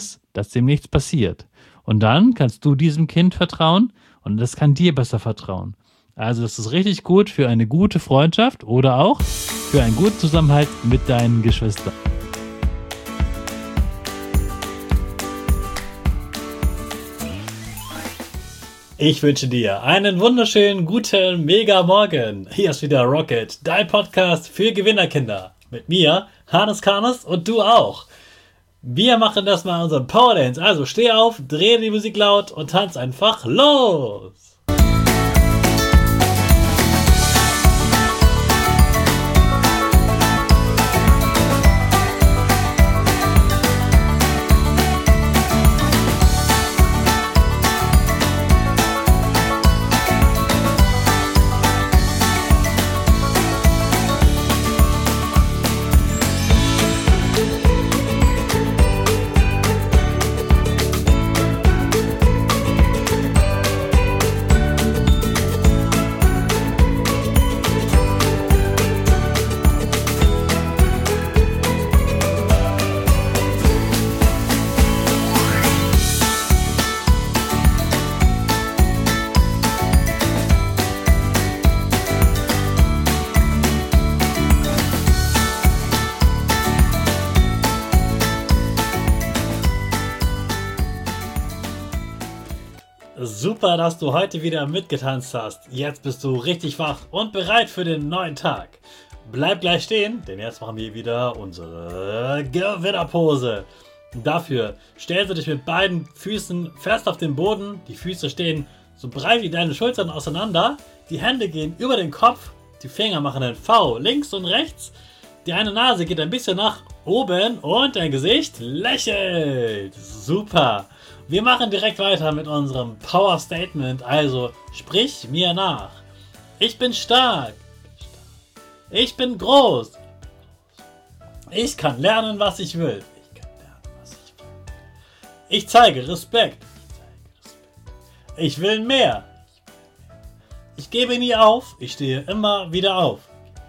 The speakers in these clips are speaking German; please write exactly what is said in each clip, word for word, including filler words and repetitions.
dass dem nichts passiert. Und dann kannst du diesem Kind vertrauen und das kann dir besser vertrauen. Also das ist richtig gut für eine gute Freundschaft oder auch für einen guten Zusammenhalt mit deinen Geschwistern. Ich wünsche dir einen wunderschönen, guten, mega Morgen. Hier ist wieder Rocket, dein Podcast für Gewinnerkinder. Mit mir, Hannes Karnes und du auch. Wir machen das mal unseren Power Dance. Also steh auf, dreh die Musik laut und tanz einfach los. Super, dass du heute wieder mitgetanzt hast. Jetzt bist du richtig wach und bereit für den neuen Tag. Bleib gleich stehen, denn jetzt machen wir wieder unsere Gewinnerpose. Dafür stellst du dich mit beiden Füßen fest auf den Boden. Die Füße stehen so breit wie deine Schultern auseinander. Die Hände gehen über den Kopf. Die Finger machen ein V links und rechts. Die eine Nase geht ein bisschen nach oben und dein Gesicht lächelt. Super. Wir machen direkt weiter mit unserem Power Statement, also sprich mir nach. Ich bin stark. Ich bin groß. Ich kann lernen, was ich will. Ich kann lernen, was ich will. Ich zeige Respekt. Ich will mehr. Ich gebe nie auf. Ich stehe immer wieder auf.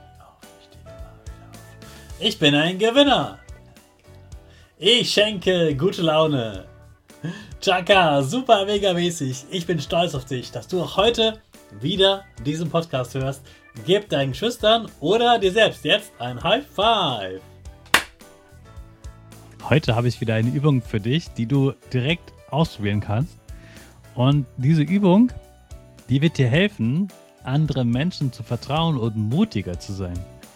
Ich bin ein Gewinner. Ich schenke gute Laune. Chaka, super mega mäßig. Ich bin stolz auf dich, dass du auch heute wieder diesen Podcast hörst. Gib deinen Geschwistern oder dir selbst jetzt ein High Five. Heute habe ich wieder eine Übung für dich, die du direkt ausprobieren kannst. Und diese Übung, die wird dir helfen, anderen Menschen zu vertrauen und mutiger zu sein.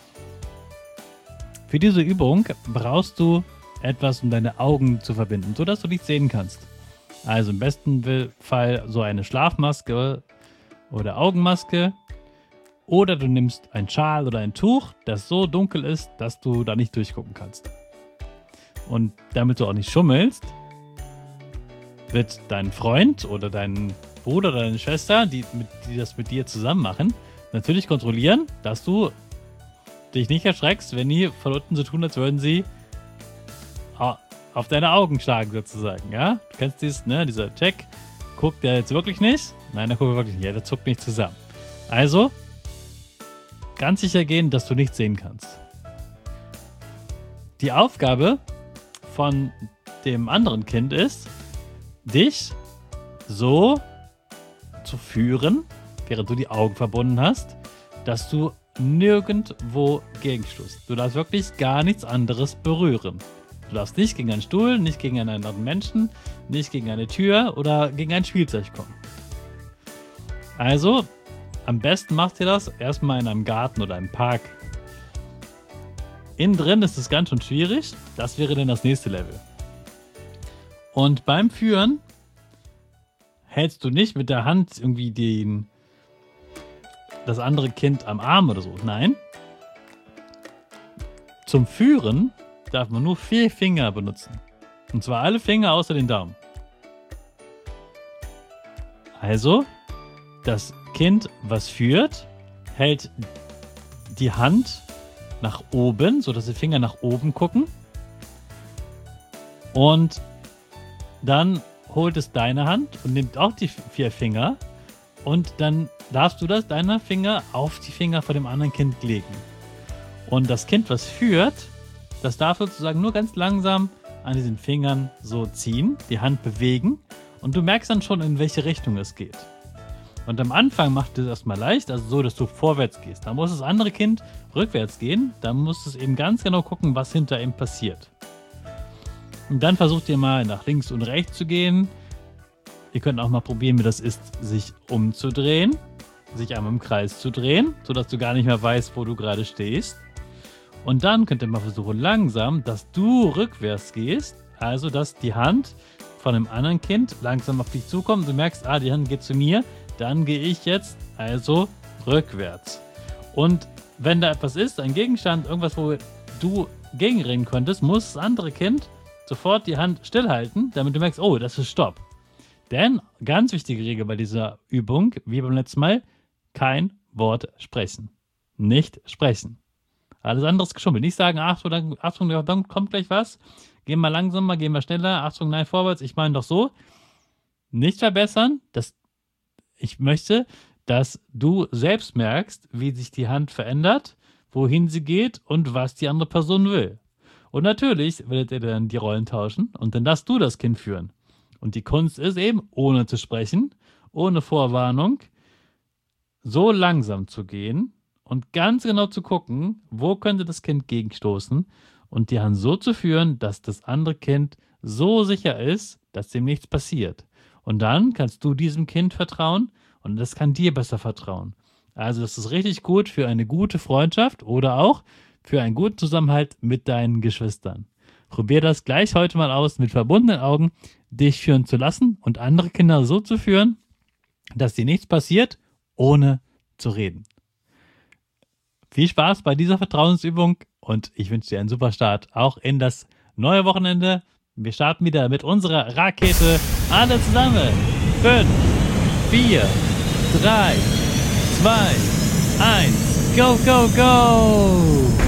Für diese Übung brauchst du etwas, um deine Augen zu verbinden, sodass du nichts sehen kannst. Also im besten Fall so eine Schlafmaske oder Augenmaske. Oder du nimmst einen Schal oder ein Tuch, das so dunkel ist, dass du da nicht durchgucken kannst. Und damit du auch nicht schummelst, wird dein Freund oder dein Bruder oder deine Schwester, die, mit, die das mit dir zusammen machen, natürlich kontrollieren, dass du dich nicht erschreckst, wenn die von unten so tun, als würden sie auf deine Augen schlagen sozusagen, ja? Du kennst dieses, ne, dieser Check. Guckt der jetzt wirklich nicht? Nein, der guckt wirklich nicht. Ja, der zuckt nicht zusammen. Also, ganz sicher gehen, dass du nichts sehen kannst. Die Aufgabe von dem anderen Kind ist, dich so zu führen, während du die Augen verbunden hast, dass du nirgendwo gegenstoßt. Du darfst wirklich gar nichts anderes berühren. Du darfst nicht gegen einen Stuhl, nicht gegen einen anderen Menschen, nicht gegen eine Tür oder gegen ein Spielzeug kommen. Also, am besten macht ihr das erstmal in einem Garten oder einem Park. Innen drin ist es ganz schön schwierig. Das wäre dann das nächste Level. Und beim Führen hältst du nicht mit der Hand irgendwie den, das andere Kind am Arm oder so. Nein. Zum Führen darf man nur vier Finger benutzen. Und zwar alle Finger außer den Daumen. Also, das Kind, was führt, hält die Hand nach oben, sodass die Finger nach oben gucken. Und dann holt es deine Hand und nimmt auch die vier Finger. Und dann darfst du das, deine Finger auf die Finger von dem anderen Kind legen. Und das Kind, was führt, das darf sozusagen nur ganz langsam an diesen Fingern so ziehen, die Hand bewegen und du merkst dann schon, in welche Richtung es geht. Und am Anfang macht es erstmal leicht, also so, dass du vorwärts gehst. Dann muss das andere Kind rückwärts gehen, dann musst du es eben ganz genau gucken, was hinter ihm passiert. Und dann versucht ihr mal nach links und rechts zu gehen. Ihr könnt auch mal probieren, wie das ist, sich umzudrehen, sich einmal im Kreis zu drehen, sodass du gar nicht mehr weißt, wo du gerade stehst. Und dann könnt ihr mal versuchen, langsam, dass du rückwärts gehst, also dass die Hand von dem anderen Kind langsam auf dich zukommt. Du merkst, ah, die Hand geht zu mir, dann gehe ich jetzt also rückwärts. Und wenn da etwas ist, ein Gegenstand, irgendwas, wo du gegenreden könntest, muss das andere Kind sofort die Hand stillhalten, damit du merkst, oh, das ist Stopp. Denn, ganz wichtige Regel bei dieser Übung, wie beim letzten Mal, kein Wort sprechen. Nicht sprechen. Alles andere ist geschummelt. Nicht sagen, Achtung, Achtung, dann kommt gleich was. Gehen wir langsamer, gehen wir schneller. Achtung, nein, vorwärts. Ich meine doch so. Nicht verbessern. Das, ich möchte, dass du selbst merkst, wie sich die Hand verändert, wohin sie geht und was die andere Person will. Und natürlich werdet ihr dann die Rollen tauschen und dann darfst du das Kind führen. Und die Kunst ist eben, ohne zu sprechen, ohne Vorwarnung, so langsam zu gehen und ganz genau zu gucken, wo könnte das Kind gegenstoßen und die Hand so zu führen, dass das andere Kind so sicher ist, dass dem nichts passiert. Und dann kannst du diesem Kind vertrauen und das kann dir besser vertrauen. Also das ist richtig gut für eine gute Freundschaft oder auch für einen guten Zusammenhalt mit deinen Geschwistern. Probier das gleich heute mal aus, mit verbundenen Augen dich führen zu lassen und andere Kinder so zu führen, dass dir nichts passiert, ohne zu reden. Viel Spaß bei dieser Vertrauensübung und ich wünsche dir einen super Start auch in das neue Wochenende. Wir starten wieder mit unserer Rakete. Alle zusammen. fünf, vier, drei, zwei, eins. Go, go, go!